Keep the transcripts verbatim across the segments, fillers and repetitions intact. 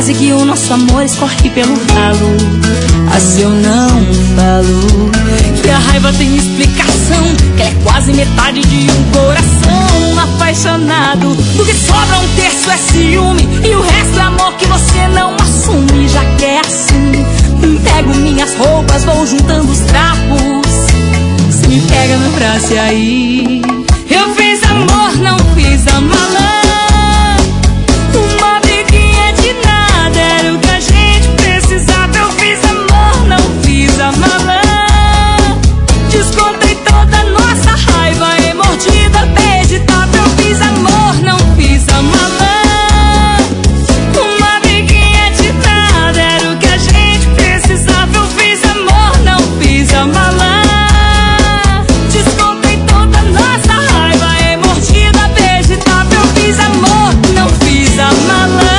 Quase que o nosso amor escorre pelo ralo. Assim eu não falo que a raiva tem explicação, que ela é quase metade de um coração apaixonado. Do que sobra um terço é ciúme e o resto é amor que você não assume. Já que é assim, pego minhas roupas, vou juntando os trapos. Você me pega no braço e aí eu fiz amor, não fiz a malandra. Uma briguinha de nada era o que a gente precisava. Eu fiz amor, não fiz a malandra. Descontei toda a nossa raiva em mordida vegetável. Eu fiz amor, não fiz a malandra. Uma briguinha de nada era o que a gente precisava. Eu fiz amor, não fiz a malandra. Descontei toda a nossa raiva em mordida vegetável. Eu fiz amor, não fiz a malandra.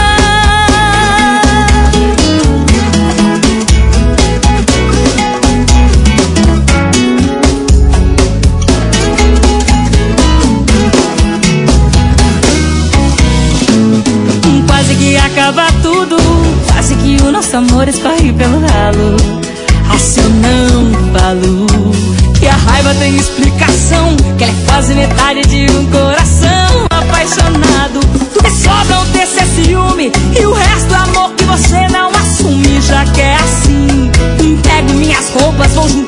Quase que acaba tudo, quase que o nosso amor escorre pelo ralo. Assim eu não falo que a raiva tem explicação, que ela é quase metade de um coração apaixonado. Do que sobra um terço é ciúme e o resto é amor que você não assume. Já que é assim, pego minhas roupas, vou juntar